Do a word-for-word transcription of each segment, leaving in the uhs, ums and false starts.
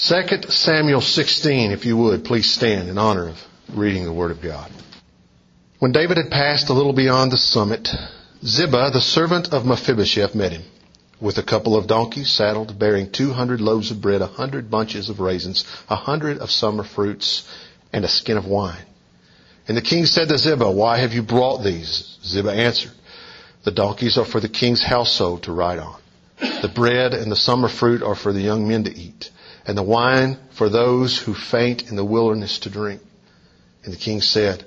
Second Samuel sixteen, if you would, please stand in honor of reading the Word of God. When David had passed a little beyond the summit, Ziba, the servant of Mephibosheth, met him, with a couple of donkeys saddled, bearing two hundred loaves of bread, a hundred bunches of raisins, a hundred of summer fruits, and a skin of wine. And the king said to Ziba, "Why have you brought these?" Ziba answered, "The donkeys are for the king's household to ride on. The bread and the summer fruit are for the young men to eat, and the wine for those who faint in the wilderness to drink." And the king said,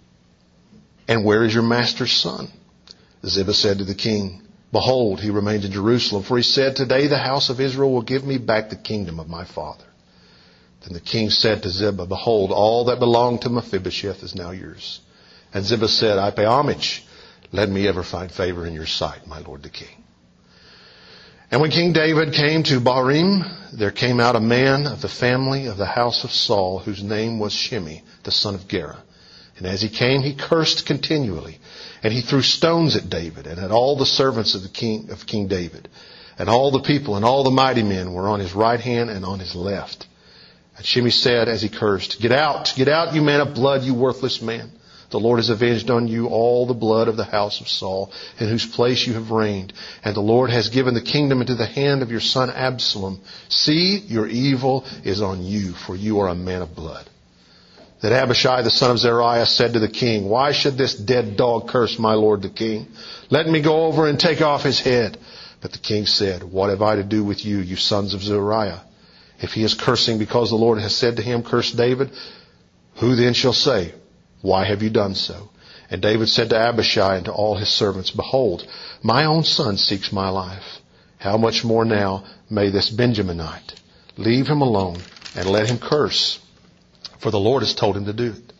"And where is your master's son?" Ziba said to the king, "Behold, he remains in Jerusalem, for he said, 'Today the house of Israel will give me back the kingdom of my father.'" Then the king said to Ziba, "Behold, all that belonged to Mephibosheth is now yours." And Ziba said, "I pay homage. Let me ever find favor in your sight, my lord the king." And when King David came to Bahurim, there came out a man of the family of the house of Saul, whose name was Shimei, the son of Gera. And as he came, he cursed continually, and he threw stones at David and at all the servants of the king of King David. And all the people and all the mighty men were on his right hand and on his left. And Shimei said as he cursed, "Get out, get out, you man of blood, you worthless man. The Lord has avenged on you all the blood of the house of Saul, in whose place you have reigned. And the Lord has given the kingdom into the hand of your son Absalom. See, your evil is on you, for you are a man of blood." Then Abishai the son of Zeruiah said to the king, "Why should this dead dog curse my lord the king? Let me go over and take off his head." But the king said, "What have I to do with you, you sons of Zeruiah? If he is cursing because the Lord has said to him, 'Curse David,' who then shall say, 'Why have you done so?'" And David said to Abishai and to all his servants, "Behold, my own son seeks my life. How much more now may this Benjaminite? Leave him alone and let him curse, for the Lord has told him to do it.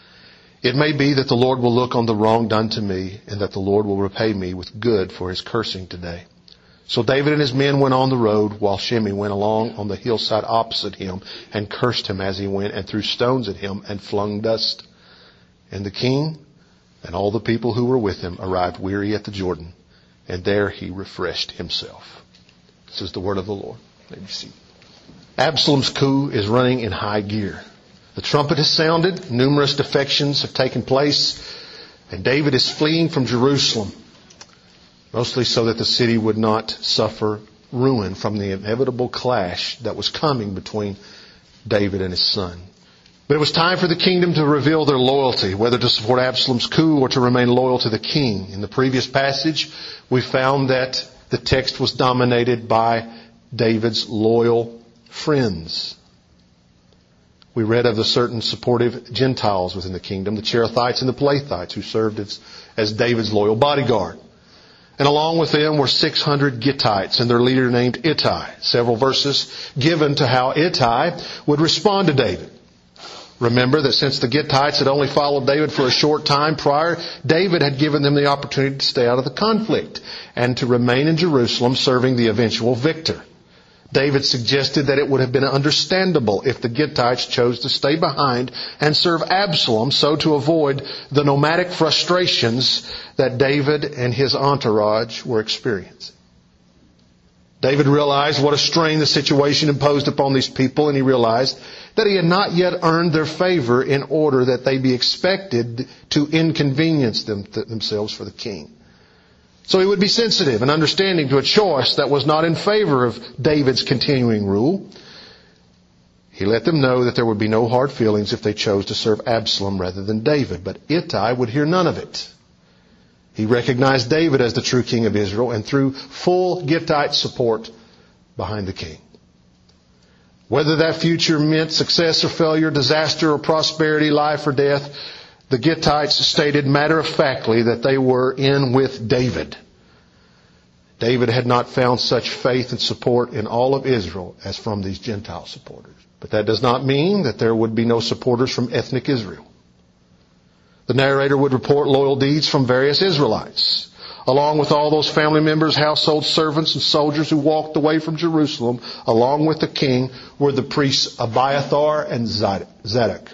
It may be that the Lord will look on the wrong done to me, and that the Lord will repay me with good for his cursing today." So David and his men went on the road, while Shimei went along on the hillside opposite him, and cursed him as he went, and threw stones at him, and flung dust. And the king and all the people who were with him arrived weary at the Jordan, and there he refreshed himself. This is the word of the Lord. Let me see. Absalom's coup is running in high gear. The trumpet has sounded, numerous defections have taken place, and David is fleeing from Jerusalem, mostly so that the city would not suffer ruin from the inevitable clash that was coming between David and his son. But it was time for the kingdom to reveal their loyalty, whether to support Absalom's coup or to remain loyal to the king. In the previous passage, we found that the text was dominated by David's loyal friends. We read of the certain supportive Gentiles within the kingdom, the Cherethites and the Pelethites, who served as, as David's loyal bodyguard. And along with them were six hundred Gittites and their leader named Ittai. Several verses given to how Ittai would respond to David. Remember that since the Gittites had only followed David for a short time prior, David had given them the opportunity to stay out of the conflict and to remain in Jerusalem serving the eventual victor. David suggested that it would have been understandable if the Gittites chose to stay behind and serve Absalom, so to avoid the nomadic frustrations that David and his entourage were experiencing. David realized what a strain the situation imposed upon these people, and he realized that he had not yet earned their favor in order that they be expected to inconvenience them, themselves for the king. So he would be sensitive and understanding to a choice that was not in favor of David's continuing rule. He let them know that there would be no hard feelings if they chose to serve Absalom rather than David. But Ittai would hear none of it. He recognized David as the true king of Israel and threw full Gittite support behind the king. Whether that future meant success or failure, disaster or prosperity, life or death, the Gittites stated matter-of-factly that they were in with David. David had not found such faith and support in all of Israel as from these Gentile supporters. But that does not mean that there would be no supporters from ethnic Israel. The narrator would report loyal deeds from various Israelites, along with all those family members, household servants, and soldiers who walked away from Jerusalem, along with the king, were the priests Abiathar and Zadok.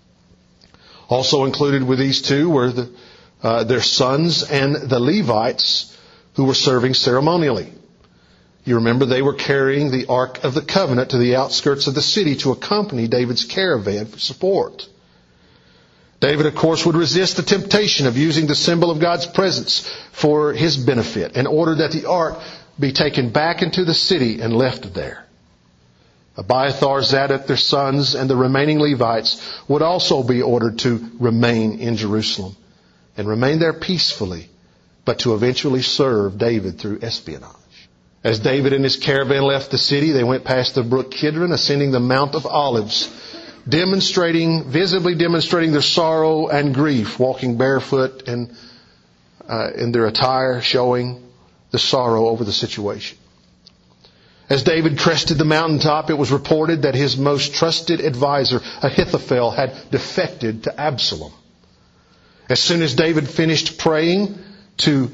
Also included with these two were the, uh, their sons and the Levites who were serving ceremonially. You remember they were carrying the Ark of the Covenant to the outskirts of the city to accompany David's caravan for support. David, of course, would resist the temptation of using the symbol of God's presence for his benefit and ordered that the Ark be taken back into the city and left there. Abiathar, Zadok, their sons, and the remaining Levites would also be ordered to remain in Jerusalem and remain there peacefully, but to eventually serve David through espionage. As David and his caravan left the city, they went past the brook Kidron, ascending the Mount of Olives, demonstrating, visibly demonstrating their sorrow and grief, walking barefoot and uh, in their attire, showing the sorrow over the situation. As David crested the mountaintop, it was reported that his most trusted advisor, Ahithophel, had defected to Absalom. As soon as David finished praying to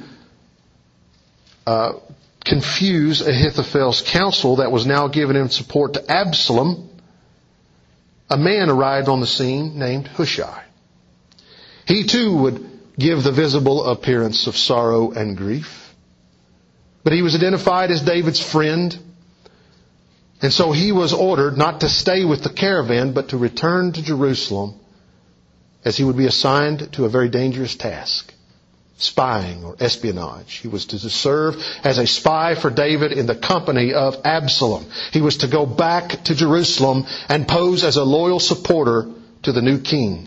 uh, confuse Ahithophel's counsel that was now giving him support to Absalom, a man arrived on the scene named Hushai. He too would give the visible appearance of sorrow and grief. But he was identified as David's friend. And so he was ordered not to stay with the caravan, but to return to Jerusalem, as he would be assigned to a very dangerous task. Spying or espionage. He was to serve as a spy for David in the company of Absalom. He was to go back to Jerusalem and pose as a loyal supporter to the new king.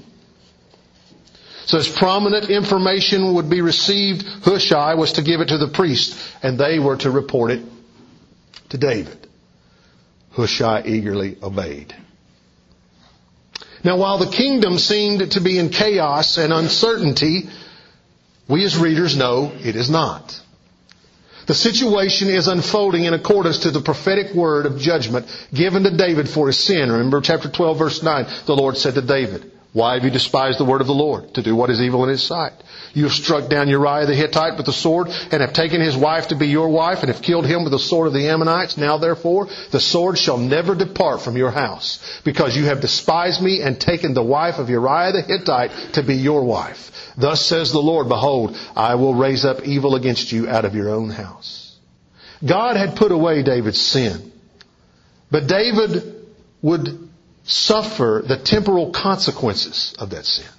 So as prominent information would be received, Hushai was to give it to the priest, and they were to report it to David. Hushai eagerly obeyed. Now, while the kingdom seemed to be in chaos and uncertainty, we as readers know it is not. The situation is unfolding in accordance to the prophetic word of judgment given to David for his sin. Remember chapter twelve verse nine, the Lord said to David, "Why have you despised the word of the Lord, to do what is evil in his sight? You have struck down Uriah the Hittite with the sword, and have taken his wife to be your wife, and have killed him with the sword of the Ammonites. Now therefore, the sword shall never depart from your house, because you have despised me and taken the wife of Uriah the Hittite to be your wife. Thus says the Lord, behold, I will raise up evil against you out of your own house." God had put away David's sin, but David would suffer the temporal consequences of that sin.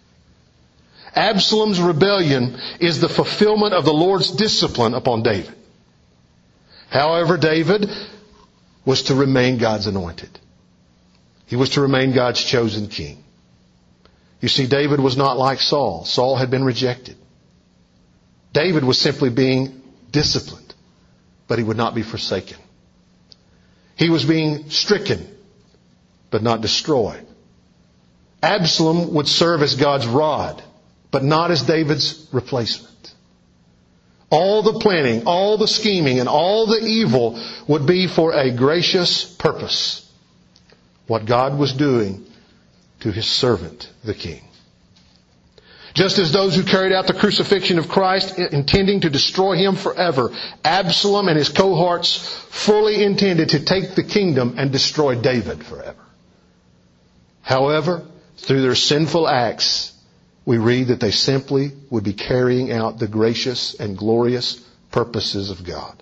Absalom's rebellion is the fulfillment of the Lord's discipline upon David. However, David was to remain God's anointed. He was to remain God's chosen king. You see, David was not like Saul. Saul had been rejected. David was simply being disciplined, but he would not be forsaken. He was being stricken, but not destroyed. Absalom would serve as God's rod, but not as David's replacement. All the planning, all the scheming, and all the evil would be for a gracious purpose. What God was doing to his servant, the king. Just as those who carried out the crucifixion of Christ, intending to destroy him forever, Absalom and his cohorts fully intended to take the kingdom and destroy David forever. However, through their sinful acts, we read that they simply would be carrying out the gracious and glorious purposes of God.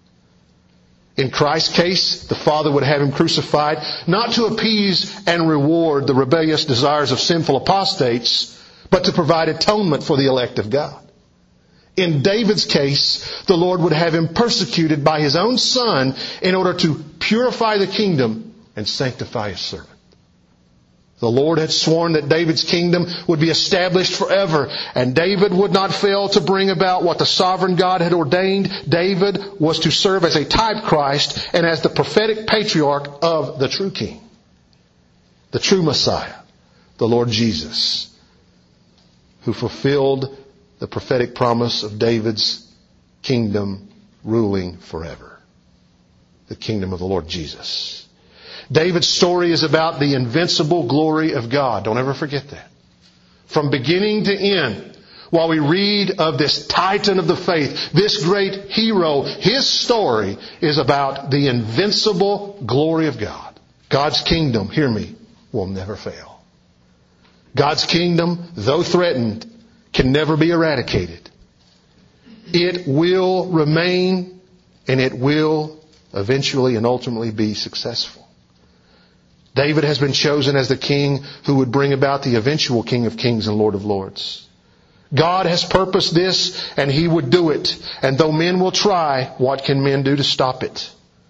In Christ's case, the Father would have him crucified not to appease and reward the rebellious desires of sinful apostates, but to provide atonement for the elect of God. In David's case, the Lord would have him persecuted by his own Son in order to purify the kingdom and sanctify his servant. The Lord had sworn that David's kingdom would be established forever, and David would not fail to bring about what the sovereign God had ordained. David was to serve as a type Christ and as the prophetic patriarch of the true King, the true Messiah, the Lord Jesus, who fulfilled the prophetic promise of David's kingdom ruling forever. The kingdom of the Lord Jesus. David's story is about the invincible glory of God. Don't ever forget that. From beginning to end, while we read of this titan of the faith, this great hero, his story is about the invincible glory of God. God's kingdom, hear me, will never fail. God's kingdom, though threatened, can never be eradicated. It will remain and it will eventually and ultimately be successful. David has been chosen as the king who would bring about the eventual King of Kings and Lord of Lords. God has purposed this, and He would do it. And though men will try, what can men do to stop it?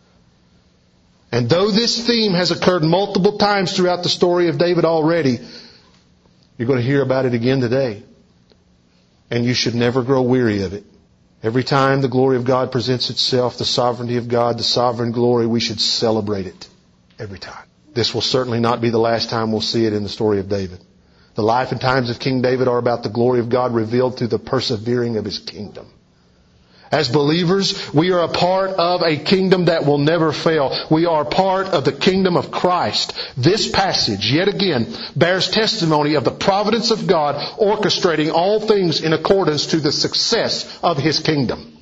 And though this theme has occurred multiple times throughout the story of David already, you're going to hear about it again today. And you should never grow weary of it. Every time the glory of God presents itself, the sovereignty of God, the sovereign glory, we should celebrate it every time. This will certainly not be the last time we'll see it in the story of David. The life and times of King David are about the glory of God revealed through the persevering of His kingdom. As believers, we are a part of a kingdom that will never fail. We are part of the kingdom of Christ. This passage, yet again, bears testimony of the providence of God orchestrating all things in accordance to the success of His kingdom.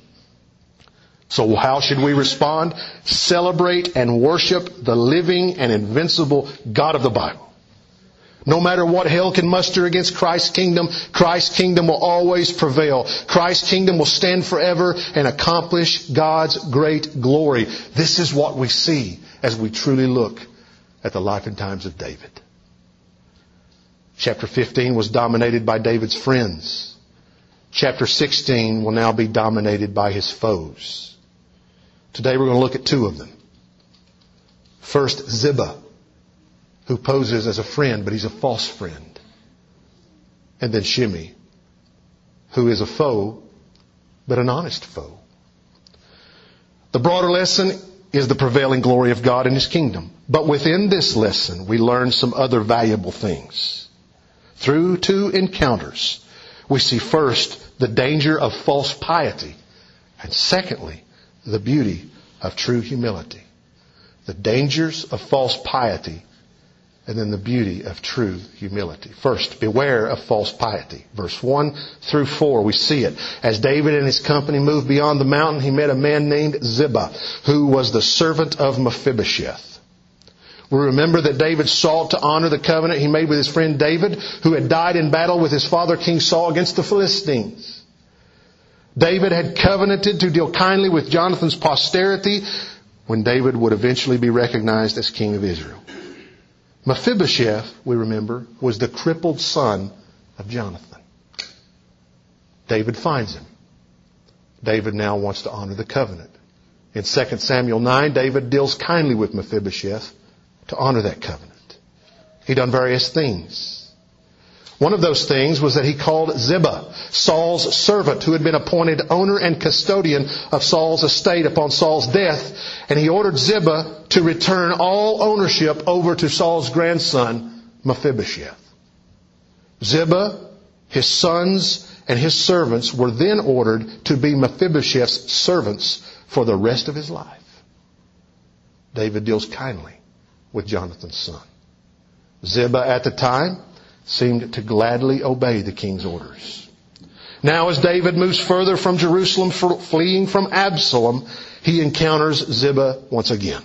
So how should we respond? Celebrate and worship the living and invincible God of the Bible. No matter what hell can muster against Christ's kingdom, Christ's kingdom will always prevail. Christ's kingdom will stand forever and accomplish God's great glory. This is what we see as we truly look at the life and times of David. Chapter fifteen was dominated by David's friends. Chapter sixteen will now be dominated by his foes. Today we're going to look at two of them. First, Ziba, who poses as a friend, but he's a false friend. And then Shimei, who is a foe, but an honest foe. The broader lesson is the prevailing glory of God and His kingdom. But within this lesson, we learn some other valuable things. Through two encounters, we see first the danger of false piety, and secondly, the beauty of true humility. The dangers of false piety, and then the beauty of true humility. First, beware of false piety. Verse one through four, we see it. As David and his company moved beyond the mountain, he met a man named Ziba, who was the servant of Mephibosheth. We remember that David sought to honor the covenant he made with his friend David, who had died in battle with his father King Saul against the Philistines. David had covenanted to deal kindly with Jonathan's posterity when David would eventually be recognized as king of Israel. Mephibosheth, we remember, was the crippled son of Jonathan. David finds him. David now wants to honor the covenant. In Second Samuel nine, David deals kindly with Mephibosheth to honor that covenant. He done various things. One of those things was that he called Ziba, Saul's servant, who had been appointed owner and custodian of Saul's estate upon Saul's death, and he ordered Ziba to return all ownership over to Saul's grandson, Mephibosheth. Ziba, his sons, and his servants were then ordered to be Mephibosheth's servants for the rest of his life. David deals kindly with Jonathan's son. Ziba at the time seemed to gladly obey the king's orders. Now as David moves further from Jerusalem, fleeing from Absalom, he encounters Ziba once again.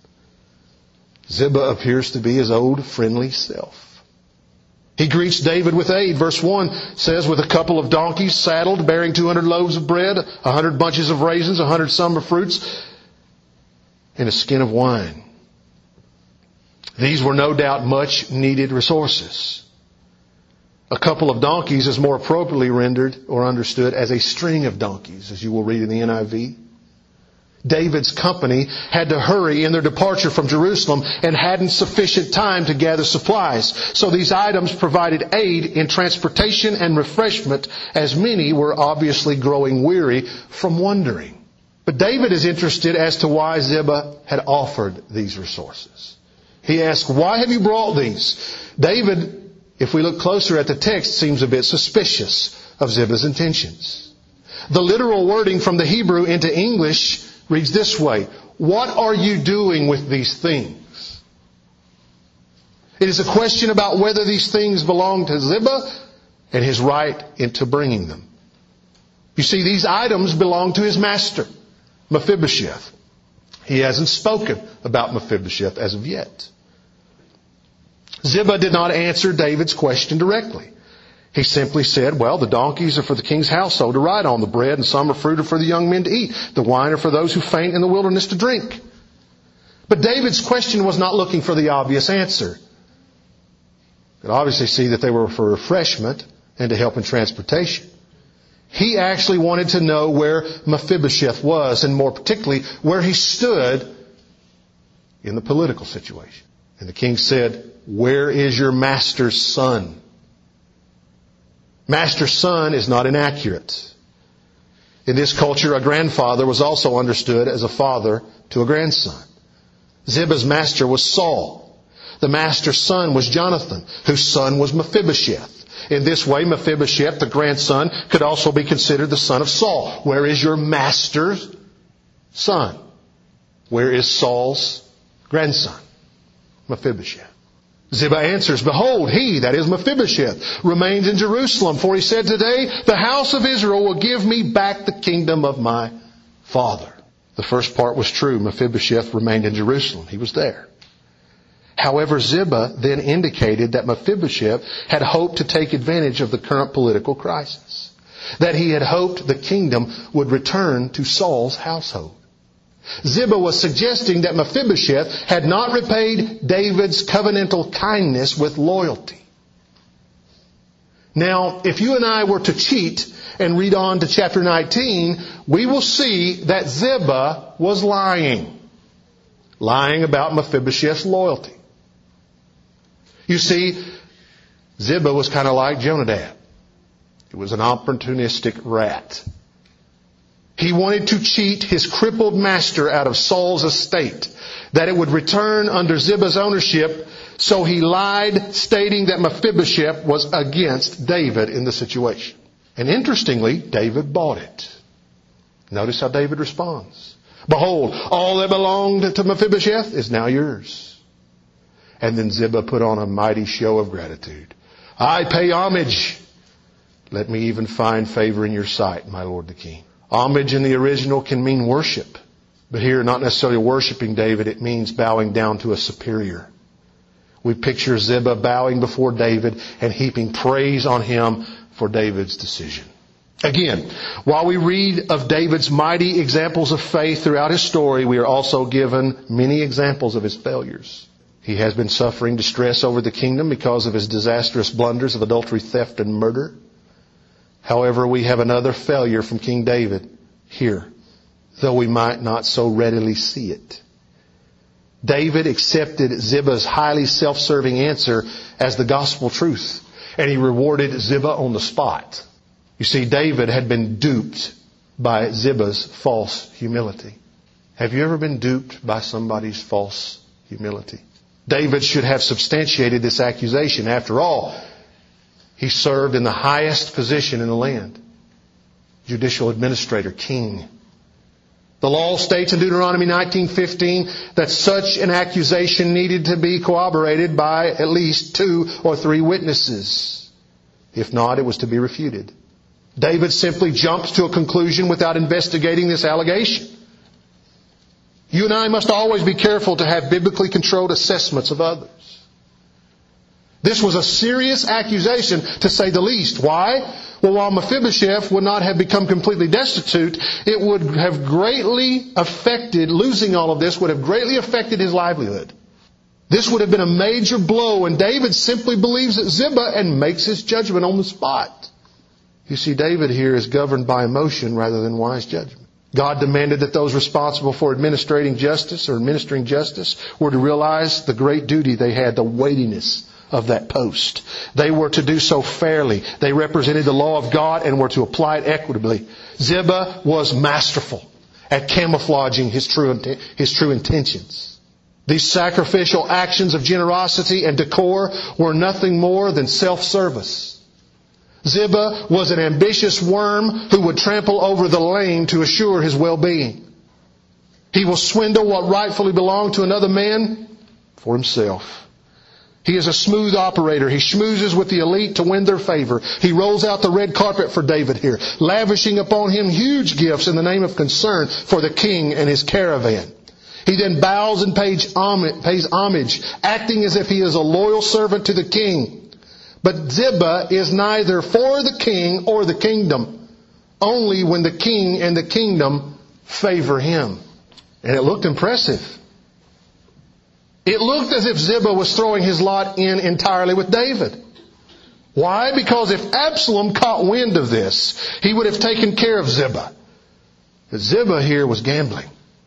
Ziba appears to be his old friendly self. He greets David with aid. Verse one says, with a couple of donkeys saddled, bearing two hundred loaves of bread, a hundred bunches of raisins, a hundred summer fruits, and a skin of wine. These were no doubt much needed resources. A couple of donkeys is more appropriately rendered or understood as a string of donkeys, as you will read in the N I V. David's company had to hurry in their departure from Jerusalem and hadn't sufficient time to gather supplies. So these items provided aid in transportation and refreshment, as many were obviously growing weary from wandering. But David is interested as to why Ziba had offered these resources. He asks, why have you brought these? David, if we look closer at the text, seems a bit suspicious of Ziba's intentions. The literal wording from the Hebrew into English reads this way: what are you doing with these things? It is a question about whether these things belong to Ziba and his right into bringing them. You see, these items belong to his master, Mephibosheth. He hasn't spoken about Mephibosheth as of yet. Ziba did not answer David's question directly. He simply said, well, the donkeys are for the king's household to ride on, the bread and summer fruit are for the young men to eat, the wine are for those who faint in the wilderness to drink. But David's question was not looking for the obvious answer. You could obviously see that they were for refreshment and to help in transportation. He actually wanted to know where Mephibosheth was, and more particularly, where he stood in the political situation. And the king said, where is your master's son? Master's son is not inaccurate. In this culture, a grandfather was also understood as a father to a grandson. Ziba's master was Saul. The master's son was Jonathan, whose son was Mephibosheth. In this way, Mephibosheth, the grandson, could also be considered the son of Saul. Where is your master's son? Where is Saul's grandson? Mephibosheth. Ziba answers, behold, he, that is Mephibosheth, remains in Jerusalem. For he said, today the house of Israel will give me back the kingdom of my father. The first part was true. Mephibosheth remained in Jerusalem. He was there. However, Ziba then indicated that Mephibosheth had hoped to take advantage of the current political crisis. That he had hoped the kingdom would return to Saul's household. Ziba was suggesting that Mephibosheth had not repaid David's covenantal kindness with loyalty. Now, if you and I were to cheat and read on to chapter nineteen, we will see that Ziba was lying. Lying about Mephibosheth's loyalty. You see, Ziba was kind of like Jonadab. He was an opportunistic rat. He wanted to cheat his crippled master out of Saul's estate, that it would return under Ziba's ownership, so he lied, stating that Mephibosheth was against David in the situation. And interestingly, David bought it. Notice how David responds. Behold, all that belonged to Mephibosheth is now yours. And then Ziba put on a mighty show of gratitude. I pay homage. Let me even find favor in your sight, my lord the king. Homage in the original can mean worship. But here, not necessarily worshiping David, it means bowing down to a superior. We picture Ziba bowing before David and heaping praise on him for David's decision. Again, while we read of David's mighty examples of faith throughout his story, we are also given many examples of his failures. He has been suffering distress over the kingdom because of his disastrous blunders of adultery, theft, and murder. However, we have another failure from King David here, though we might not so readily see it. David accepted Ziba's highly self-serving answer as the gospel truth, and he rewarded Ziba on the spot. You see, David had been duped by Ziba's false humility. Have you ever been duped by somebody's false humility? David should have substantiated this accusation. After all, he served in the highest position in the land. Judicial administrator, king. The law states in Deuteronomy nineteen fifteen that such an accusation needed to be corroborated by at least two or three witnesses. If not, it was to be refuted. David simply jumped to a conclusion without investigating this allegation. You and I must always be careful to have biblically controlled assessments of others. This was a serious accusation, to say the least. Why? Well, while Mephibosheth would not have become completely destitute, it would have greatly affected, losing all of this would have greatly affected his livelihood. This would have been a major blow, and David simply believes that Ziba and makes his judgment on the spot. You see, David here is governed by emotion rather than wise judgment. God demanded that those responsible for administrating justice or administering justice were to realize the great duty they had, the weightiness of that post. They were to do so fairly. They represented the law of God and were to apply it equitably. Ziba was masterful at camouflaging his true, his true intentions. These sacrificial actions of generosity and decor were nothing more than self-service. Ziba was an ambitious worm who would trample over the lame to assure his well-being. He will swindle what rightfully belonged to another man for himself. He is a smooth operator. He schmoozes with the elite to win their favor. He rolls out the red carpet for David here, lavishing upon him huge gifts in the name of concern for the king and his caravan. He then bows and pays homage, acting as if he is a loyal servant to the king. But Ziba is neither for the king or the kingdom, only when the king and the kingdom favor him. And it looked impressive. It looked as if Ziba was throwing his lot in entirely with David. Why? Because if Absalom caught wind of this, he would have taken care of Ziba. But Ziba here was gambling.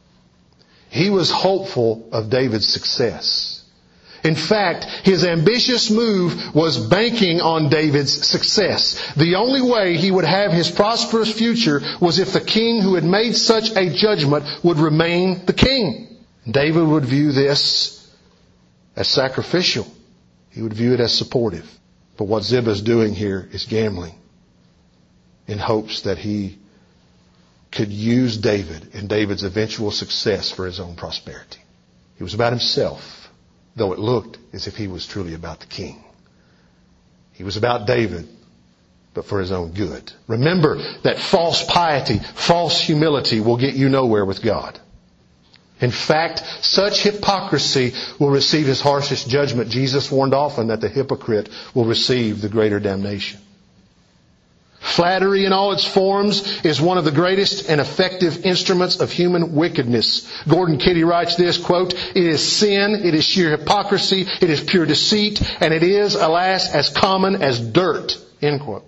He was hopeful of David's success. In fact, his ambitious move was banking on David's success. The only way he would have his prosperous future was if the king who had made such a judgment would remain the king. David would view this as sacrificial. He would view it as supportive. But what Ziba is doing here is gambling in hopes that he could use David and David's eventual success for his own prosperity. He was about himself, though it looked as if he was truly about the king. He was about David, but for his own good. Remember that false piety, false humility will get you nowhere with God. In fact, such hypocrisy will receive his harshest judgment. Jesus warned often that the hypocrite will receive the greater damnation. Flattery in all its forms is one of the greatest and effective instruments of human wickedness. Gordon Kitty writes this, quote, "It is sin, it is sheer hypocrisy, it is pure deceit, and it is, alas, as common as dirt," end quote.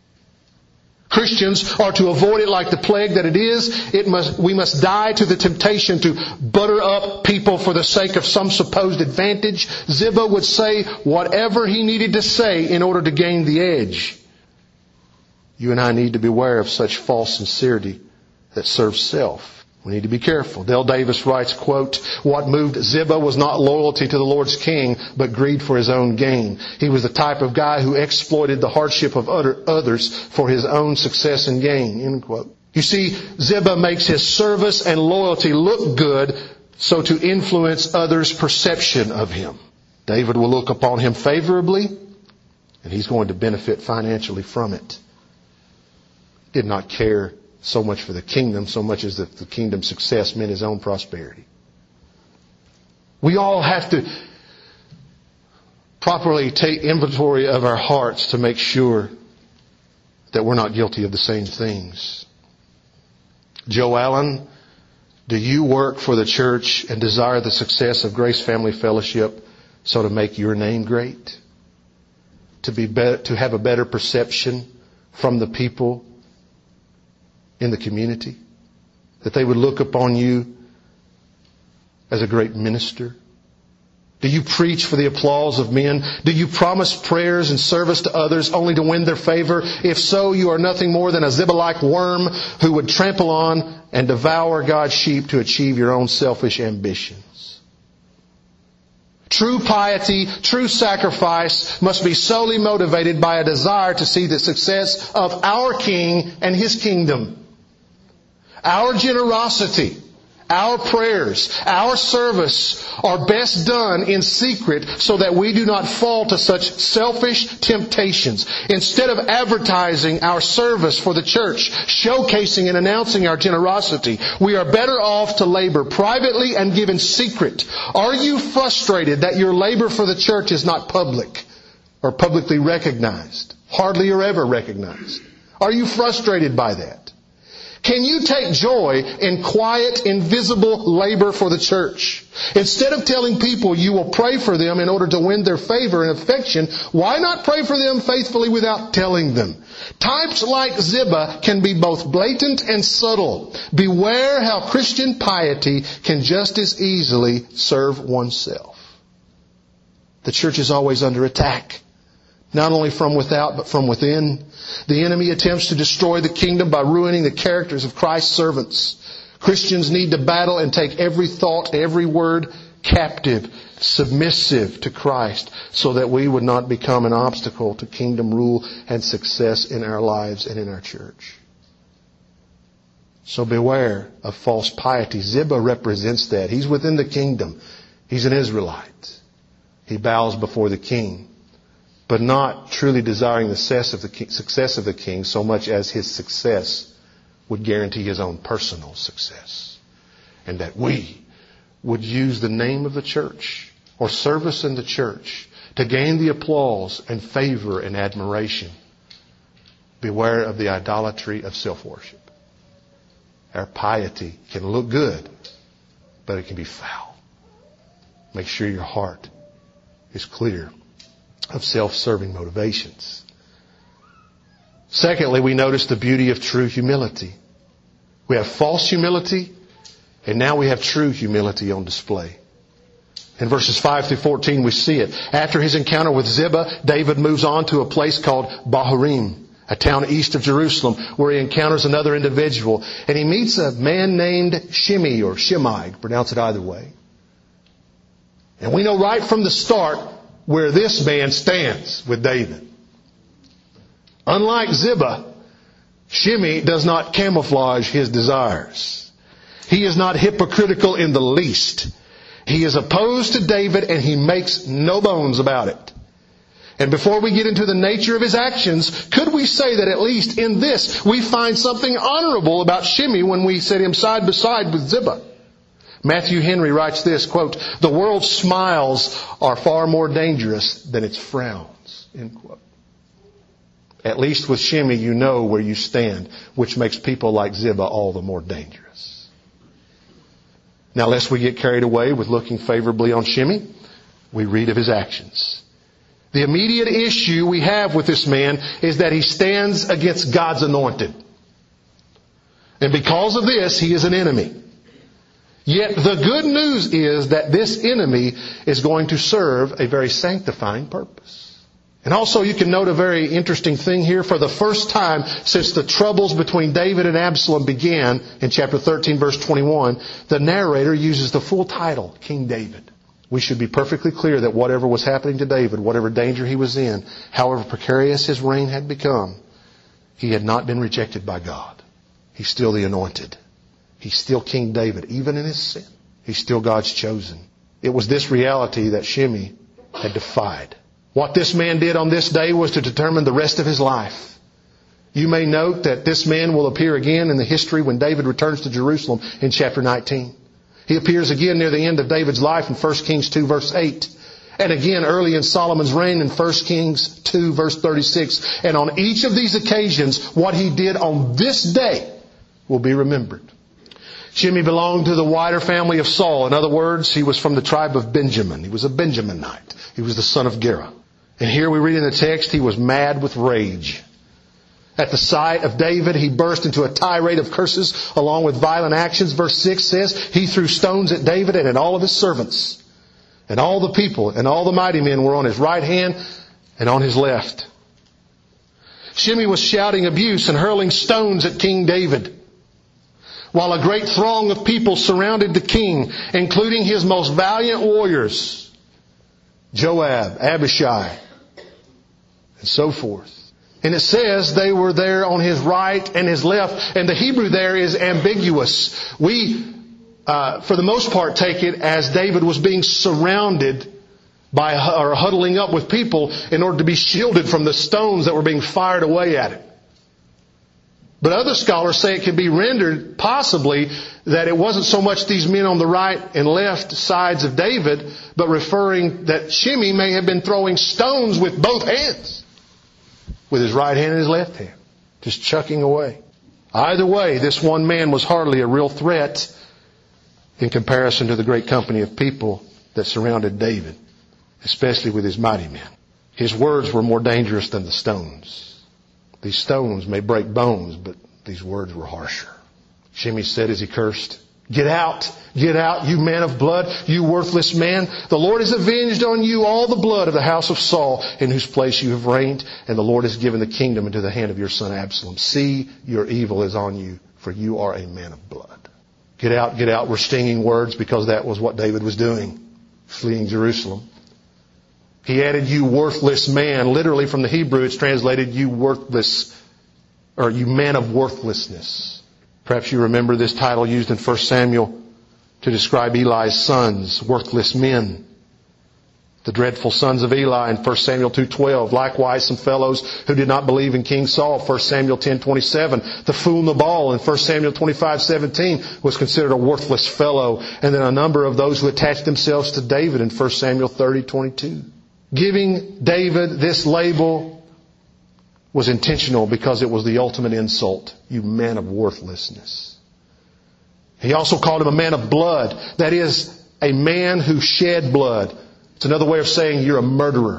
Christians are to avoid it like the plague that it is. It must, we must die to the temptation to butter up people for the sake of some supposed advantage. Ziba would say whatever he needed to say in order to gain the edge. You and I need to beware of such false sincerity that serves self. We need to be careful. Dale Davis writes, quote, "What moved Ziba was not loyalty to the Lord's king, but greed for his own gain. He was the type of guy who exploited the hardship of others for his own success and gain," end quote. You see, Ziba makes his service and loyalty look good so to influence others' perception of him. David will look upon him favorably, and he's going to benefit financially from it. Did not care so much for the kingdom, so much as that the kingdom's success meant his own prosperity. We all have to properly take inventory of our hearts to make sure that we're not guilty of the same things. Joe Allen, do you work for the church and desire the success of Grace Family Fellowship so to make your name great? To be better, to have a better perception from the people in the community? That they would look upon you as a great minister? Do you preach for the applause of men? Do you promise prayers and service to others only to win their favor? If so, you are nothing more than a Ziba-like worm who would trample on and devour God's sheep to achieve your own selfish ambitions. True piety, true sacrifice must be solely motivated by a desire to see the success of our King and His kingdom. Our generosity, our prayers, our service are best done in secret so that we do not fall to such selfish temptations. Instead of advertising our service for the church, showcasing and announcing our generosity, we are better off to labor privately and give in secret. Are you frustrated that your labor for the church is not public or publicly recognized? Hardly or ever recognized. Are you frustrated by that? Can you take joy in quiet, invisible labor for the church? Instead of telling people you will pray for them in order to win their favor and affection, why not pray for them faithfully without telling them? Types like Ziba can be both blatant and subtle. Beware how Christian piety can just as easily serve oneself. The church is always under attack. Not only from without, but from within. The enemy attempts to destroy the kingdom by ruining the characters of Christ's servants. Christians need to battle and take every thought, every word captive, submissive to Christ, so that we would not become an obstacle to kingdom rule and success in our lives and in our church. So beware of false piety. Ziba represents that. He's within the kingdom. He's an Israelite. He bows before the king, but not truly desiring the success of the king, success of the king so much as his success would guarantee his own personal success. And that we would use the name of the church or service in the church to gain the applause and favor and admiration. Beware of the idolatry of self-worship. Our piety can look good, but it can be foul. Make sure your heart is clear of self-serving motivations. Secondly, we notice the beauty of true humility. We have false humility, and now we have true humility on display. In verses five through fourteen, we see it. After his encounter with Ziba, David moves on to a place called Bahurim, a town east of Jerusalem, where he encounters another individual. And he meets a man named Shimei, or Shimei, pronounce it either way. And we know right from the start where this man stands with David. Unlike Ziba, Shimei does not camouflage his desires. He is not hypocritical in the least. He is opposed to David, and he makes no bones about it. And before we get into the nature of his actions, could we say that at least in this we find something honorable about Shimei when we set him side by side with Ziba? Matthew Henry writes this, quote, "The world's smiles are far more dangerous than its frowns," end quote. At least with Shimei you know where you stand, which makes people like Ziba all the more dangerous. Now, lest we get carried away with looking favorably on Shimei, we read of his actions. The immediate issue we have with this man is that he stands against God's anointed. And because of this, he is an enemy. Yet the good news is that this enemy is going to serve a very sanctifying purpose. And also you can note a very interesting thing here. For the first time since the troubles between David and Absalom began in chapter thirteen verse twenty-one, the narrator uses the full title, King David. We should be perfectly clear that whatever was happening to David, whatever danger he was in, however precarious his reign had become, he had not been rejected by God. He's still the anointed. He's still King David, even in his sin. He's still God's chosen. It was this reality that Shimei had defied. What this man did on this day was to determine the rest of his life. You may note that this man will appear again in the history when David returns to Jerusalem in chapter nineteen. He appears again near the end of David's life in First Kings two verse eight. And again early in Solomon's reign in First Kings two verse thirty-six. And on each of these occasions, what he did on this day will be remembered. Shimei belonged to the wider family of Saul. In other words, he was from the tribe of Benjamin. He was a Benjaminite. He was the son of Gera. And here we read in the text, he was mad with rage. At the sight of David, he burst into a tirade of curses along with violent actions. Verse six says, he threw stones at David and at all of his servants. And all the people and all the mighty men were on his right hand and on his left. Shimei was shouting abuse and hurling stones at King David, while a great throng of people surrounded the king, including his most valiant warriors, Joab, Abishai, and so forth. And it says they were there on his right and his left. And the Hebrew there is ambiguous. We, uh, for the most part, take it as David was being surrounded by, or huddling up with people in order to be shielded from the stones that were being fired away at him. But other scholars say it can be rendered possibly that it wasn't so much these men on the right and left sides of David, but referring that Shimei may have been throwing stones with both hands, with his right hand and his left hand, just chucking away. Either way, this one man was hardly a real threat in comparison to the great company of people that surrounded David, especially with his mighty men. His words were more dangerous than the stones. These stones may break bones, but these words were harsher. Shimei said as he cursed, "Get out, get out, you man of blood, you worthless man. The Lord has avenged on you all the blood of the house of Saul, in whose place you have reigned, and the Lord has given the kingdom into the hand of your son Absalom. See, your evil is on you, for you are a man of blood." Get out, get out were stinging words because that was what David was doing, fleeing Jerusalem. He added, "You worthless man." Literally from the Hebrew, it's translated, "You worthless," or "You man of worthlessness." Perhaps you remember this title used in First Samuel to describe Eli's sons, worthless men. The dreadful sons of Eli in First Samuel two twelve. Likewise, some fellows who did not believe in King Saul, First Samuel ten twenty-seven. The fool Nabal in First Samuel twenty-five seventeen was considered a worthless fellow. And then a number of those who attached themselves to David in First Samuel thirty twenty-two. giving David this label was intentional because it was the ultimate insult. You man of worthlessness. He also called him a man of blood. That is, a man who shed blood. It's another way of saying you're a murderer.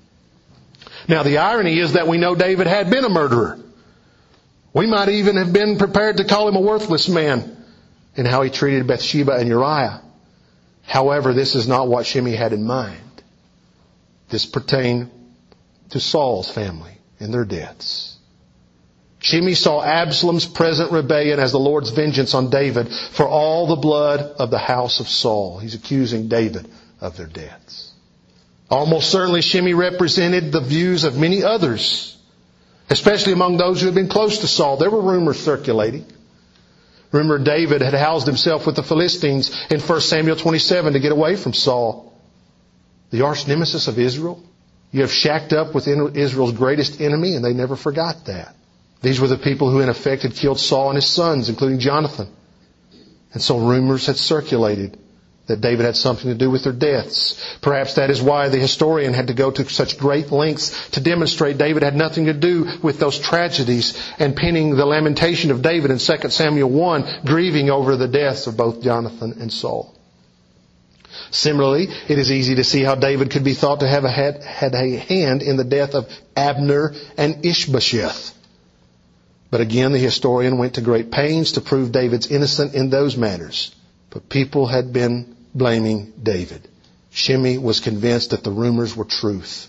Now the irony is that we know David had been a murderer. We might even have been prepared to call him a worthless man in how he treated Bathsheba and Uriah. However, this is not what Shimei had in mind. This pertained to Saul's family and their deaths. Shimei saw Absalom's present rebellion as the Lord's vengeance on David for all the blood of the house of Saul. He's accusing David of their deaths. Almost certainly Shimei represented the views of many others, especially among those who had been close to Saul. There were rumors circulating. Remember, David had housed himself with the Philistines in First Samuel twenty-seven to get away from Saul, the arch nemesis of Israel. You have shacked up with Israel's greatest enemy, and they never forgot that. These were the people who in effect had killed Saul and his sons, including Jonathan. And so rumors had circulated that David had something to do with their deaths. Perhaps that is why the historian had to go to such great lengths to demonstrate David had nothing to do with those tragedies, and penning the lamentation of David in Second Samuel one, grieving over the deaths of both Jonathan and Saul. Similarly, it is easy to see how David could be thought to have a had, had a hand in the death of Abner and Ishbosheth. But again, the historian went to great pains to prove David's innocent in those matters. But people had been blaming David. Shimei was convinced that the rumors were truth.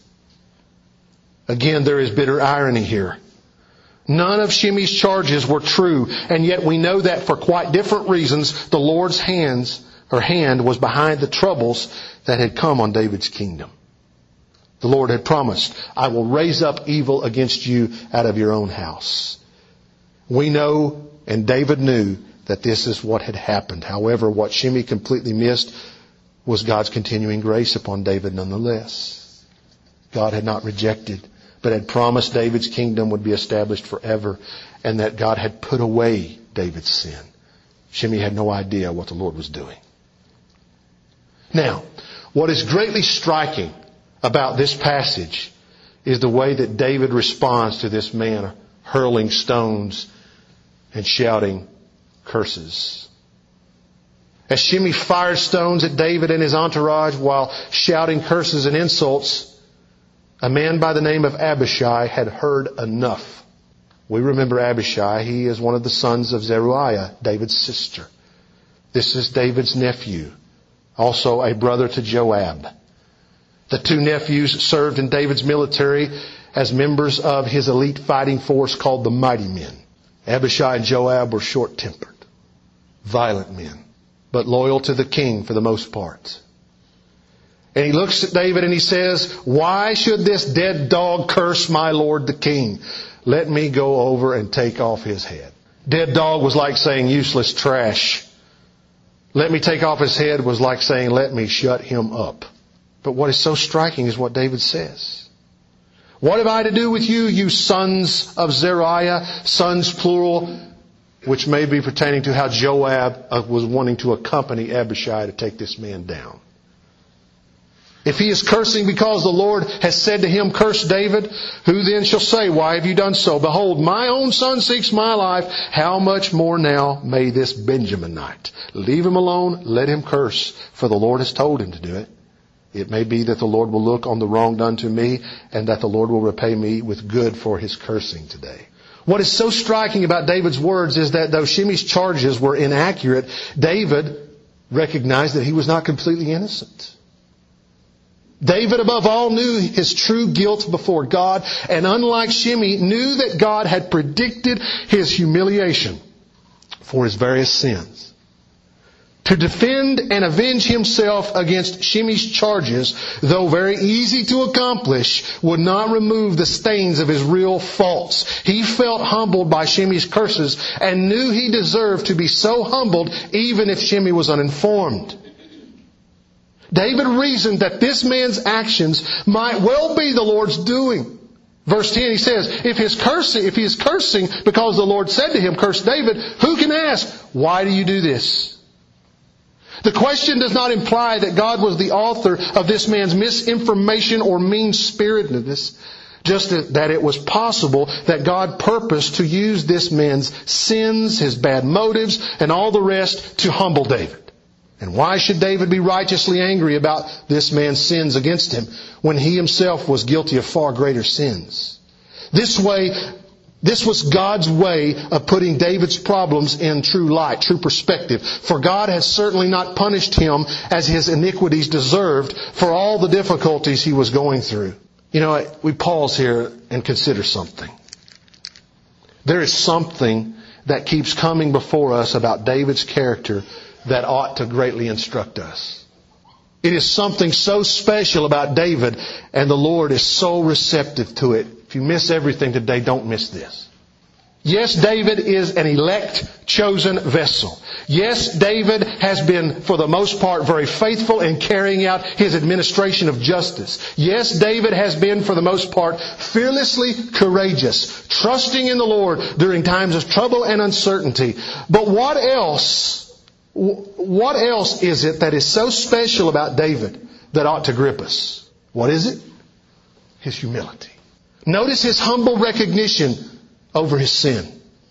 Again, there is bitter irony here. None of Shimei's charges were true, and yet we know that for quite different reasons, the Lord's hands or hand was behind the troubles that had come on David's kingdom. The Lord had promised, I will raise up evil against you out of your own house. We know, and David knew, that this is what had happened. However, what Shimei completely missed was God's continuing grace upon David nonetheless. God had not rejected, but had promised David's kingdom would be established forever, and that God had put away David's sin. Shimei had no idea what the Lord was doing. Now, what is greatly striking about this passage is the way that David responds to this man hurling stones and shouting curses. As Shimei fired stones at David and his entourage while shouting curses and insults, a man by the name of Abishai had heard enough. We remember Abishai. He is one of the sons of Zeruiah, David's sister. This is David's nephew, also a brother to Joab. The two nephews served in David's military as members of his elite fighting force called the Mighty Men. Abishai and Joab were short-tempered, violent men, but loyal to the king for the most part. And he looks at David and he says, why should this dead dog curse my lord the king? Let me go over and take off his head. Dead dog was like saying useless trash. Let me take off his head was like saying, let me shut him up. But what is so striking is what David says. What have I to do with you, you sons of Zeruiah, sons plural, which may be pertaining to how Joab was wanting to accompany Abishai to take this man down. If he is cursing because the Lord has said to him, curse David, who then shall say, why have you done so? Behold, my own son seeks my life. How much more now may this Benjaminite? Leave him alone, let him curse, for the Lord has told him to do it. It may be that the Lord will look on the wrong done to me, and that the Lord will repay me with good for his cursing today. What is so striking about David's words is that though Shimei's charges were inaccurate, David recognized that he was not completely innocent. David above all knew his true guilt before God, and unlike Shimei, knew that God had predicted his humiliation for his various sins. To defend and avenge himself against Shimei's charges, though very easy to accomplish, would not remove the stains of his real faults. He felt humbled by Shimei's curses and knew he deserved to be so humbled even if Shimei was uninformed. David reasoned that this man's actions might well be the Lord's doing. Verse ten, he says, if his cursing, if he is cursing because the Lord said to him, curse David, who can ask, why do you do this? The question does not imply that God was the author of this man's misinformation or mean-spiritedness, just that it was possible that God purposed to use this man's sins, his bad motives, and all the rest to humble David. And why should David be righteously angry about this man's sins against him when he himself was guilty of far greater sins? This way, this was God's way of putting David's problems in true light, true perspective. For God had certainly not punished him as his iniquities deserved for all the difficulties he was going through. You know, we pause here and consider something. There is something that keeps coming before us about David's character that ought to greatly instruct us. It is something so special about David, and the Lord is so receptive to it. If you miss everything today, don't miss this. Yes, David is an elect, chosen vessel. Yes, David has been, for the most part, very faithful in carrying out his administration of justice. Yes, David has been, for the most part, fearlessly courageous, trusting in the Lord during times of trouble and uncertainty. But what else, what else is it that is so special about David that ought to grip us? What is it? His humility. Notice his humble recognition over his sin.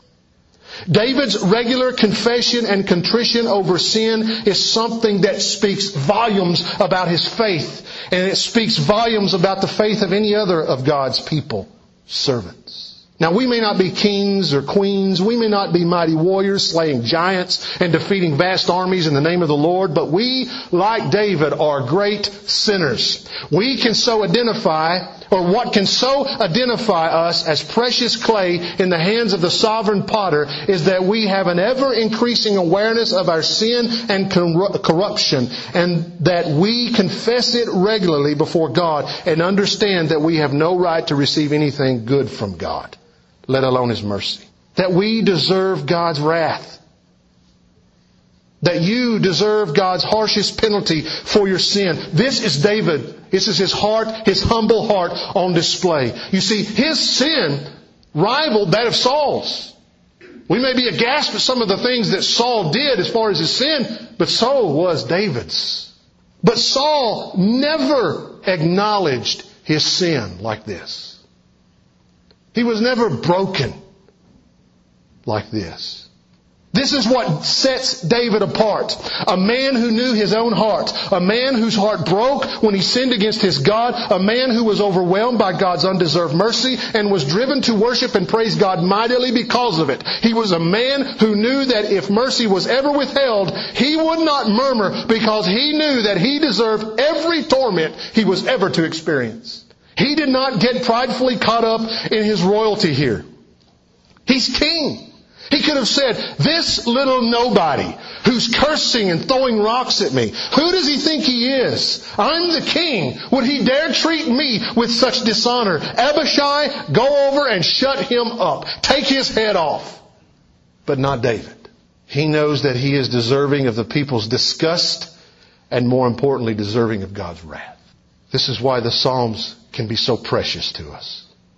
David's regular confession and contrition over sin is something that speaks volumes about his faith. And it speaks volumes about the faith of any other of God's people, servants. Now, we may not be kings or queens. We may not be mighty warriors slaying giants and defeating vast armies in the name of the Lord. But we, like David, are great sinners. We can so identify, or what can so identify us as precious clay in the hands of the sovereign potter, is that we have an ever-increasing awareness of our sin and corruption, and that we confess it regularly before God and understand that we have no right to receive anything good from God, let alone His mercy. That we deserve God's wrath. That you deserve God's harshest penalty for your sin. This is David. This is his heart, his humble heart on display. You see, his sin rivaled that of Saul's. We may be aghast at some of the things that Saul did as far as his sin, but so was David's. But Saul never acknowledged his sin like this. He was never broken like this. This is what sets David apart. A man who knew his own heart. A man whose heart broke when he sinned against his God. A man who was overwhelmed by God's undeserved mercy and was driven to worship and praise God mightily because of it. He was a man who knew that if mercy was ever withheld, he would not murmur because he knew that he deserved every torment he was ever to experience. He did not get pridefully caught up in his royalty here. He's king. He could have said, this little nobody who's cursing and throwing rocks at me, who does he think he is? I'm the king. Would he dare treat me with such dishonor? Abishai, go over and shut him up. Take his head off. But not David. He knows that he is deserving of the people's disgust and, more importantly, deserving of God's wrath. This is why the Psalms can be so precious to us.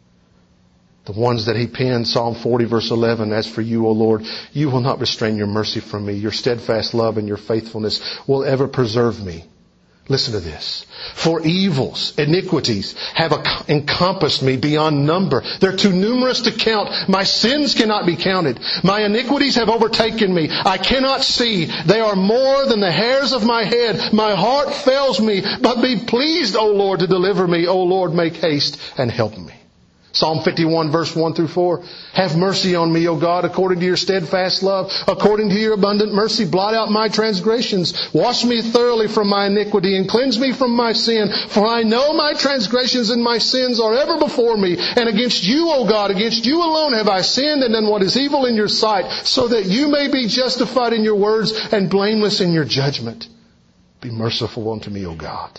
The ones that he penned, Psalm forty verse eleven, as for you, O Lord, you will not restrain your mercy from me. Your steadfast love and your faithfulness will ever preserve me. Listen to this. For evils, iniquities have encompassed me beyond number. They're too numerous to count. My sins cannot be counted. My iniquities have overtaken me. I cannot see. They are more than the hairs of my head. My heart fails me. But be pleased, O Lord, to deliver me. O Lord, make haste and help me. Psalm fifty-one verse one through four. Have mercy on me, O God, according to your steadfast love. According to your abundant mercy, blot out my transgressions. Wash me thoroughly from my iniquity and cleanse me from my sin. For I know my transgressions and my sins are ever before me. And against you, O God, against you alone have I sinned and done what is evil in your sight, so that you may be justified in your words and blameless in your judgment. Be merciful unto me, O God.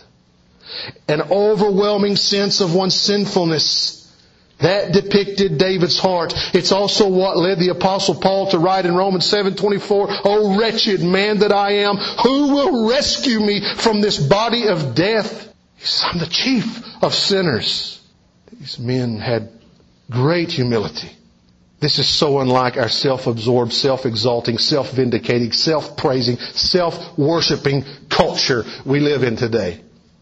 An overwhelming sense of one's sinfulness, that depicted David's heart. It's also what led the Apostle Paul to write in Romans seven twenty-four, O wretched man that I am, who will rescue me from this body of death? He said, I'm the chief of sinners. These men had great humility. This is so unlike our self-absorbed, self-exalting, self-vindicating, self-praising, self-worshiping culture we live in today.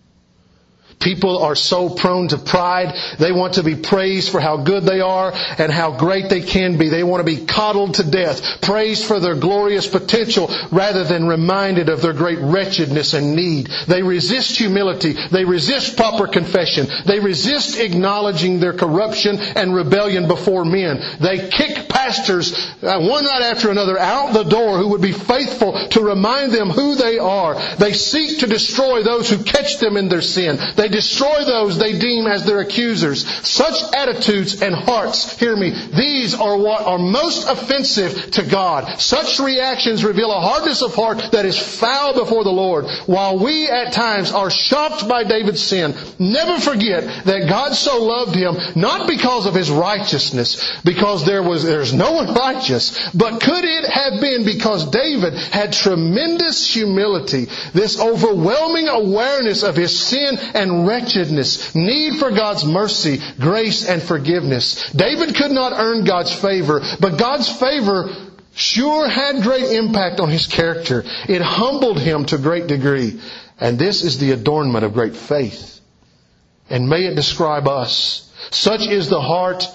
People are so prone to pride. They want to be praised for how good they are and how great they can be. They want to be coddled to death, praised for their glorious potential rather than reminded of their great wretchedness and need. They resist humility. They resist proper confession. They resist acknowledging their corruption and rebellion before men. They kick pastors uh, one night after another out the door who would be faithful to remind them who they are. They seek to destroy those who catch them in their sin. They destroy those they deem as their accusers. Such attitudes and hearts, hear me, these are what are most offensive to God. Such reactions reveal a hardness of heart that is foul before the Lord. While we at times are shocked by David's sin, never forget that God so loved him not because of his righteousness, because there was there's no one righteous, but could it have been because David had tremendous humility, this overwhelming awareness of his sin and wretchedness, need for God's mercy, grace, and forgiveness. David could not earn God's favor, but God's favor sure had great impact on his character. It humbled him to a great degree. And this is the adornment of great faith. And may it describe us. Such is the heart,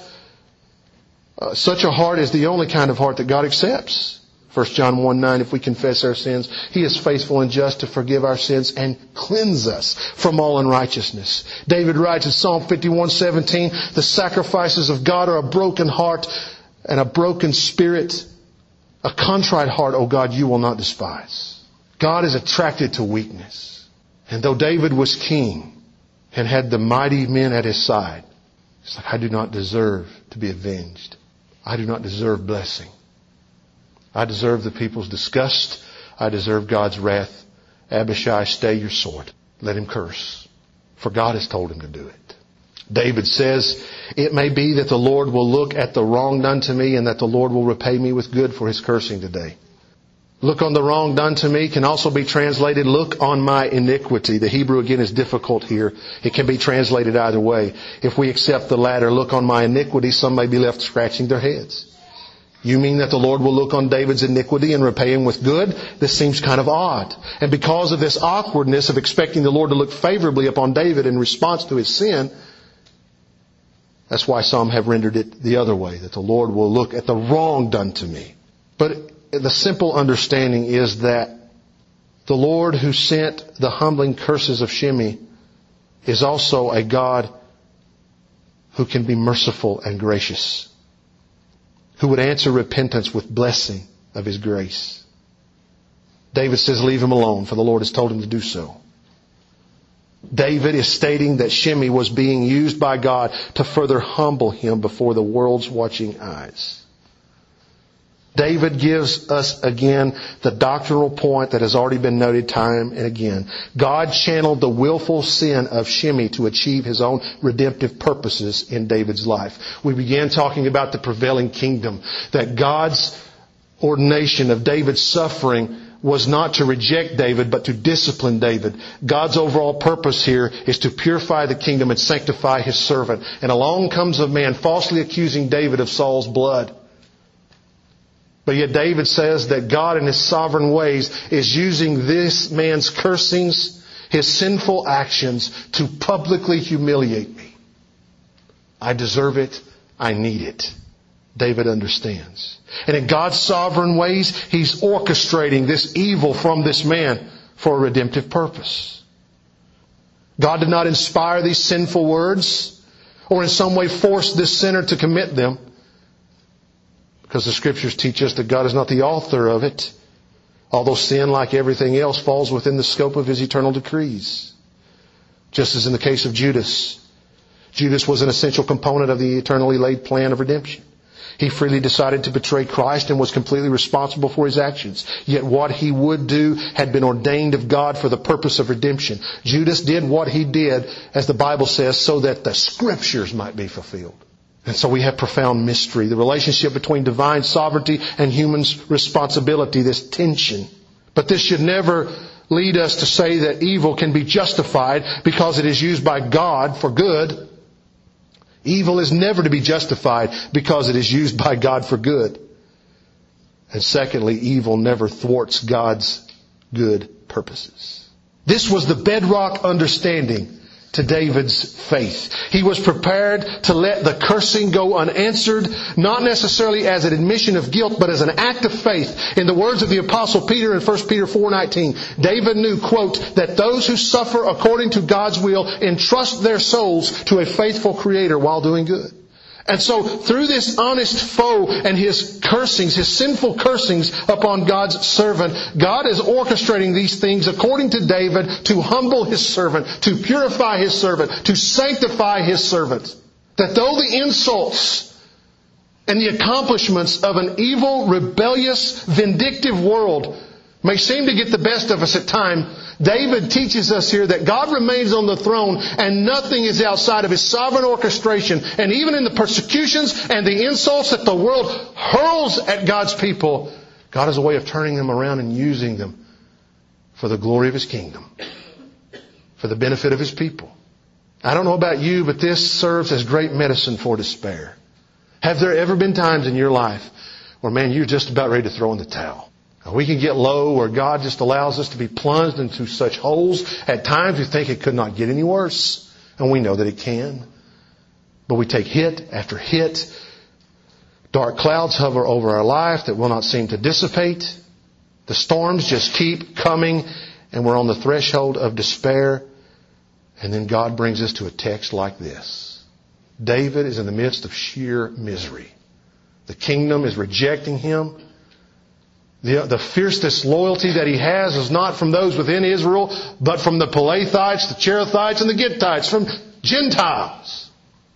uh, such a heart is the only kind of heart that God accepts. First John one nine, if we confess our sins, He is faithful and just to forgive our sins and cleanse us from all unrighteousness. David writes in Psalm fifty-one seventeen, the sacrifices of God are a broken heart and a broken spirit. A contrite heart, O God, you will not despise. God is attracted to weakness. And though David was king and had the mighty men at his side, it's like, I do not deserve to be avenged. I do not deserve blessing. I deserve the people's disgust. I deserve God's wrath. Abishai, stay your sword. Let him curse. For God has told him to do it. David says, it may be that the Lord will look at the wrong done to me and that the Lord will repay me with good for his cursing today. Look on the wrong done to me can also be translated, look on my iniquity. The Hebrew again is difficult here. It can be translated either way. If we accept the latter, look on my iniquity, some may be left scratching their heads. You mean that the Lord will look on David's iniquity and repay him with good? This seems kind of odd. And because of this awkwardness of expecting the Lord to look favorably upon David in response to his sin, that's why some have rendered it the other way, that the Lord will look at the wrong done to me. But the simple understanding is that the Lord who sent the humbling curses of Shimei is also a God who can be merciful and gracious, who would answer repentance with blessing of His grace. David says, leave him alone, for the Lord has told him to do so. David is stating that Shimei was being used by God to further humble him before the world's watching eyes. David gives us again the doctrinal point that has already been noted time and again. God channeled the willful sin of Shimei to achieve His own redemptive purposes in David's life. We began talking about the prevailing kingdom, that God's ordination of David's suffering was not to reject David, but to discipline David. God's overall purpose here is to purify the kingdom and sanctify His servant. And along comes a man falsely accusing David of Saul's blood. But yet David says that God in His sovereign ways is using this man's cursings, his sinful actions, to publicly humiliate me. I deserve it. I need it. David understands. And in God's sovereign ways, He's orchestrating this evil from this man for a redemptive purpose. God did not inspire these sinful words or in some way force this sinner to commit them, because the Scriptures teach us that God is not the author of it, although sin, like everything else, falls within the scope of His eternal decrees. Just as in the case of Judas. Judas was an essential component of the eternally laid plan of redemption. He freely decided to betray Christ and was completely responsible for his actions. Yet what he would do had been ordained of God for the purpose of redemption. Judas did what he did, as the Bible says, so that the Scriptures might be fulfilled. And so we have profound mystery, the relationship between divine sovereignty and human's responsibility, this tension. But this should never lead us to say that evil can be justified because it is used by God for good. Evil is never to be justified because it is used by God for good. And secondly, evil never thwarts God's good purposes. This was the bedrock understanding to David's faith. He was prepared to let the cursing go unanswered, not necessarily as an admission of guilt, but as an act of faith. In the words of the Apostle Peter in First Peter four nineteen, David knew, quote, that those who suffer according to God's will entrust their souls to a faithful Creator while doing good. And so through this honest foe and his cursings, his sinful cursings upon God's servant, God is orchestrating these things according to David to humble his servant, to purify his servant, to sanctify his servant. That though the insults and the accomplishments of an evil, rebellious, vindictive world may seem to get the best of us at times, David teaches us here that God remains on the throne and nothing is outside of His sovereign orchestration. And even in the persecutions and the insults that the world hurls at God's people, God has a way of turning them around and using them for the glory of His kingdom, for the benefit of His people. I don't know about you, but this serves as great medicine for despair. Have there ever been times in your life where, man, you're just about ready to throw in the towel? We can get low where God just allows us to be plunged into such holes. At times we think it could not get any worse. And we know that it can. But we take hit after hit. Dark clouds hover over our life that will not seem to dissipate. The storms just keep coming and we're on the threshold of despair. And then God brings us to a text like this. David is in the midst of sheer misery. The kingdom is rejecting him. The, the fiercest loyalty that he has is not from those within Israel, but from the Pelethites, the Cherethites, and the Gittites, from Gentiles.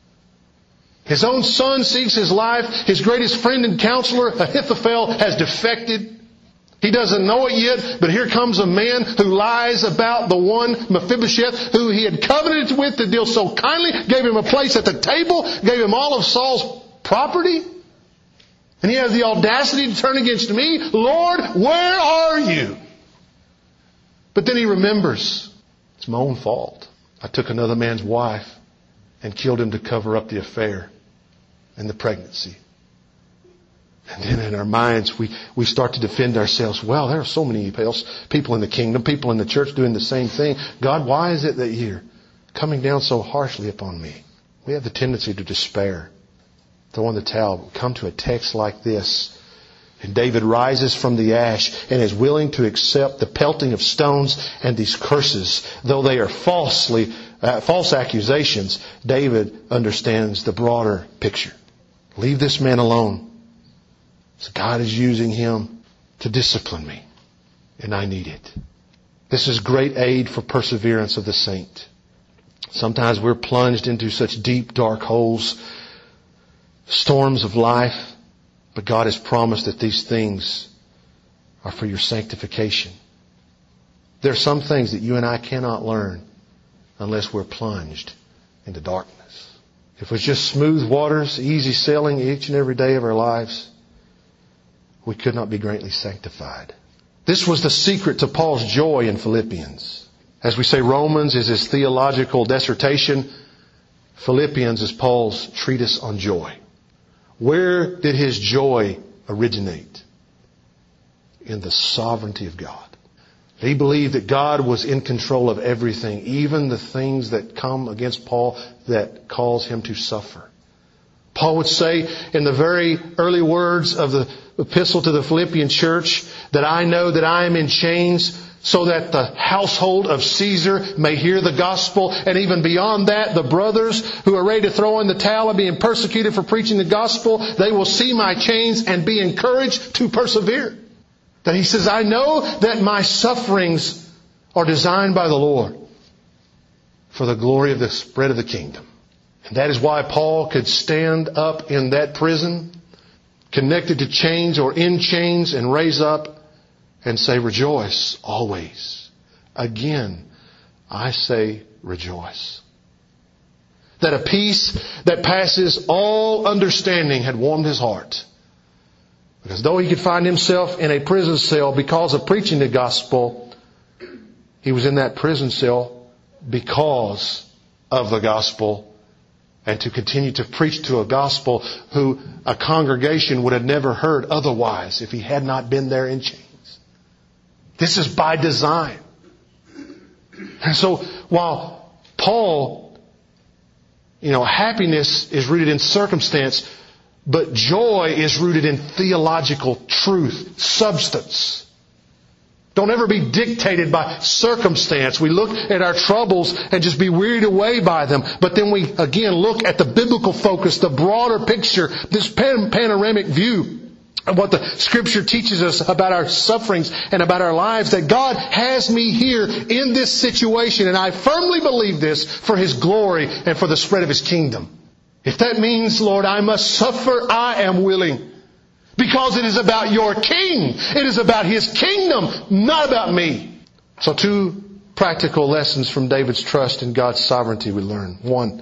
His own son seeks his life. His greatest friend and counselor, Ahithophel, has defected. He doesn't know it yet, but here comes a man who lies about the one Mephibosheth who he had covenanted with to deal so kindly, gave him a place at the table, gave him all of Saul's property. And he has the audacity to turn against me. Lord, where are you? But then he remembers, it's my own fault. I took another man's wife and killed him to cover up the affair and the pregnancy. And then in our minds, we, we start to defend ourselves. Well, there are so many people in the kingdom, people in the church doing the same thing. God, why is it that you're coming down so harshly upon me? We have the tendency to despair. Throw in the towel. Come to a text like this. And David rises from the ash and is willing to accept the pelting of stones and these curses. Though they are falsely, uh, false accusations, David understands the broader picture. Leave this man alone. So God is using him to discipline me. And I need it. This is great aid for perseverance of the saint. Sometimes we're plunged into such deep, dark holes, storms of life, but God has promised that these things are for your sanctification. There are some things that you and I cannot learn unless we're plunged into darkness. If it was just smooth waters, easy sailing each and every day of our lives, we could not be greatly sanctified. This was the secret to Paul's joy in Philippians. As we say, Romans is his theological dissertation. Philippians is Paul's treatise on joy. Where did his joy originate? In the sovereignty of God. He believed that God was in control of everything, even the things that come against Paul that cause him to suffer. Paul would say in the very early words of the epistle to the Philippian church that I know that I am in chains so that the household of Caesar may hear the gospel. And even beyond that, the brothers who are ready to throw in the towel and being persecuted for preaching the gospel, they will see my chains and be encouraged to persevere. That he says, I know that my sufferings are designed by the Lord for the glory of the spread of the kingdom. And that is why Paul could stand up in that prison, connected to chains or in chains, and raise up and say, rejoice always. Again, I say rejoice. That a peace that passes all understanding had warmed his heart. Because though he could find himself in a prison cell because of preaching the gospel, he was in that prison cell because of the gospel and to continue to preach to a gospel who a congregation would have never heard otherwise if he had not been there in chains. This is by design. And so while Paul, you know, happiness is rooted in circumstance, but joy is rooted in theological truth, substance. Don't ever be dictated by circumstance. We look at our troubles and just be wearied away by them. But then we, again, look at the biblical focus, the broader picture, this pan- panoramic view of what the Scripture teaches us about our sufferings and about our lives, that God has me here in this situation, and I firmly believe this for His glory and for the spread of His kingdom. If that means, Lord, I must suffer, I am willing. Because it is about your King. It is about His kingdom, not about me. So two practical lessons from David's trust in God's sovereignty we learn. One,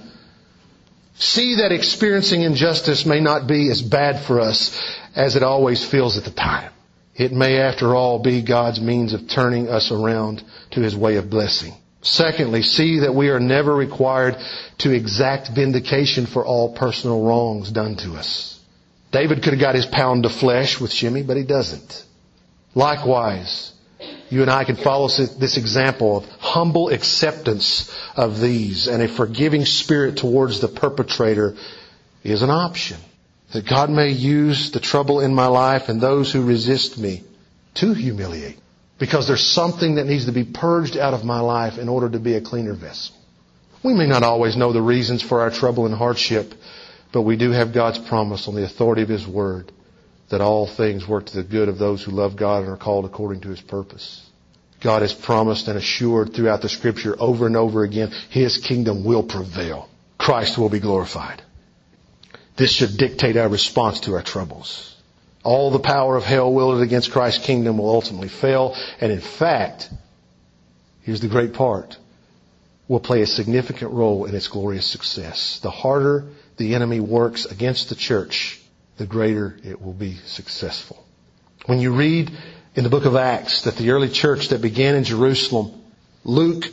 see that experiencing injustice may not be as bad for us as it always feels at the time. It may, after all, be God's means of turning us around to His way of blessing. Secondly, see that we are never required to exact vindication for all personal wrongs done to us. David could have got his pound of flesh with Shimei, but he doesn't. Likewise, you and I can follow this example of humble acceptance of these, and a forgiving spirit towards the perpetrator is an option. That God may use the trouble in my life and those who resist me to humiliate. Because there's something that needs to be purged out of my life in order to be a cleaner vessel. We may not always know the reasons for our trouble and hardship, but we do have God's promise on the authority of His Word that all things work to the good of those who love God and are called according to His purpose. God has promised and assured throughout the Scripture over and over again, His kingdom will prevail. Christ will be glorified. This should dictate our response to our troubles. All the power of hell wielded against Christ's kingdom will ultimately fail. And in fact, here's the great part, will play a significant role in its glorious success. The harder the enemy works against the church, the greater it will be successful. When you read in the book of Acts that the early church that began in Jerusalem, Luke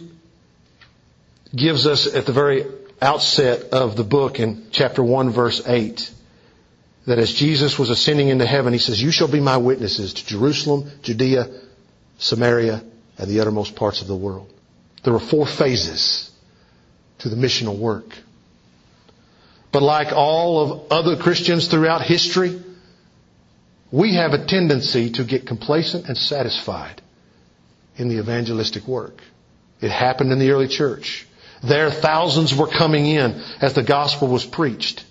gives us at the very outset of the book in chapter one verse eight, that as Jesus was ascending into heaven, He says, you shall be my witnesses to Jerusalem, Judea, Samaria, and the uttermost parts of the world. There were four phases to the missional work. But like all of other Christians throughout history, we have a tendency to get complacent and satisfied in the evangelistic work. It happened in the early church. There, thousands were coming in as the gospel was preached.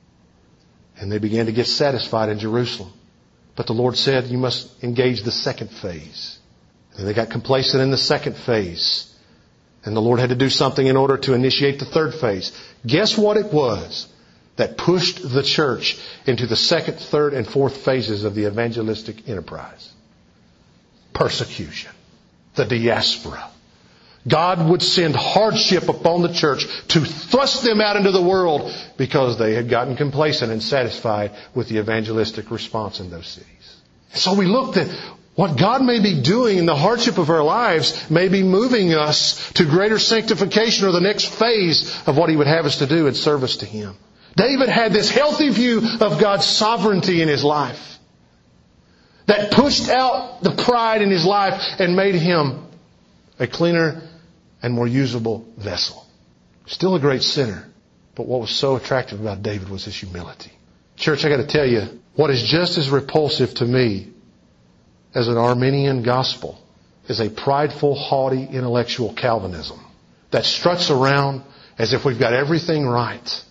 And they began to get satisfied in Jerusalem. But the Lord said, you must engage the second phase. And they got complacent in the second phase. And the Lord had to do something in order to initiate the third phase. Guess what it was that pushed the church into the second, third, and fourth phases of the evangelistic enterprise? Persecution. The diaspora. God would send hardship upon the church to thrust them out into the world because they had gotten complacent and satisfied with the evangelistic response in those cities. So we looked at what God may be doing in the hardship of our lives, may be moving us to greater sanctification or the next phase of what He would have us to do in service to Him. David had this healthy view of God's sovereignty in his life that pushed out the pride in his life and made him a cleaner and more usable vessel. Still a great sinner, but what was so attractive about David was his humility. Church, I got to tell you, what is just as repulsive to me as an Arminian gospel is a prideful, haughty, intellectual Calvinism that struts around as if we've got everything right.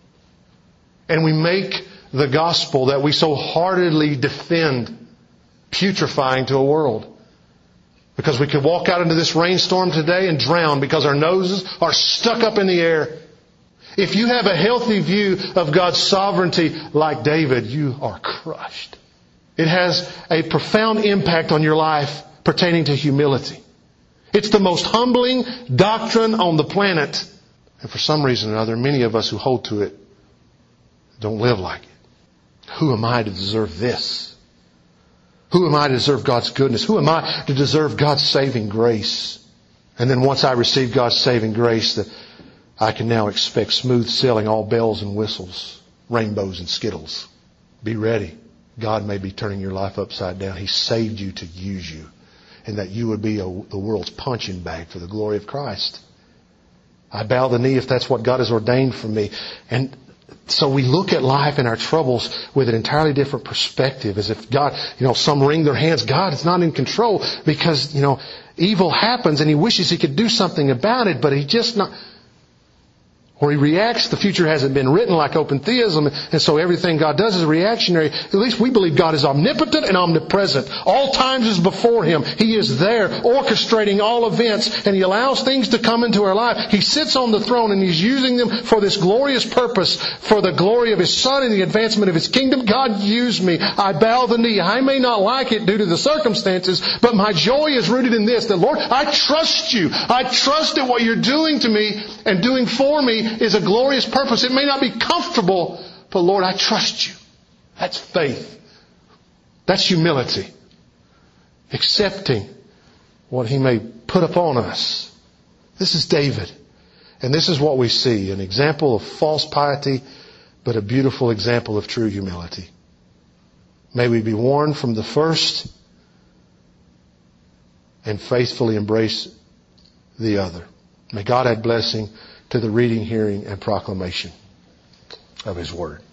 And we make the gospel that we so heartily defend putrefying to a world. Because we could walk out into this rainstorm today and drown because our noses are stuck up in the air. If you have a healthy view of God's sovereignty like David, you are crushed. It has a profound impact on your life pertaining to humility. It's the most humbling doctrine on the planet. And for some reason or other, many of us who hold to it don't live like it. Who am I to deserve this? Who am I to deserve God's goodness? Who am I to deserve God's saving grace? And then once I receive God's saving grace, that I can now expect smooth sailing, all bells and whistles, rainbows and skittles. Be ready. God may be turning your life upside down. He saved you to use you, and that you would be a, the world's punching bag for the glory of Christ. I bow the knee if that's what God has ordained for me. And so we look at life and our troubles with an entirely different perspective, as if God, you know, some wring their hands. God is not in control because, you know, evil happens and He wishes He could do something about it, but He just not... Or He reacts, the future hasn't been written, like open theism, and so everything God does is reactionary. At least we believe God is omnipotent and omnipresent. All times is before Him. He is there orchestrating all events, and He allows things to come into our life. He sits on the throne and He's using them for this glorious purpose, for the glory of His Son and the advancement of His kingdom. God, use me. I bow the knee. I may not like it due to the circumstances, but my joy is rooted in this, that Lord, I trust You. I trust that what You're doing to me and doing for me is a glorious purpose. It may not be comfortable, but Lord, I trust You. That's faith. That's humility. Accepting what He may put upon us. This is David. And this is what we see. An example of false piety, but a beautiful example of true humility. May we be warned from the first and faithfully embrace the other. May God add blessing to the reading, hearing, and proclamation of His Word.